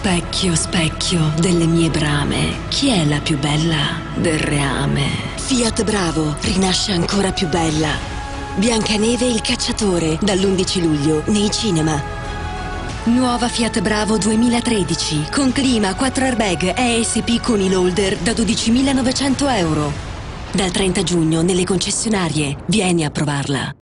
Specchio, specchio delle mie brame, chi è la più bella del reame? Fiat Bravo rinasce ancora più bella. Biancaneve e il cacciatore, dall'11 luglio nei cinema. Nuova Fiat Bravo 2013 con clima, 4 airbag, ESP con il holder da 12.900 euro. Dal 30 giugno nelle concessionarie. Vieni a provarla.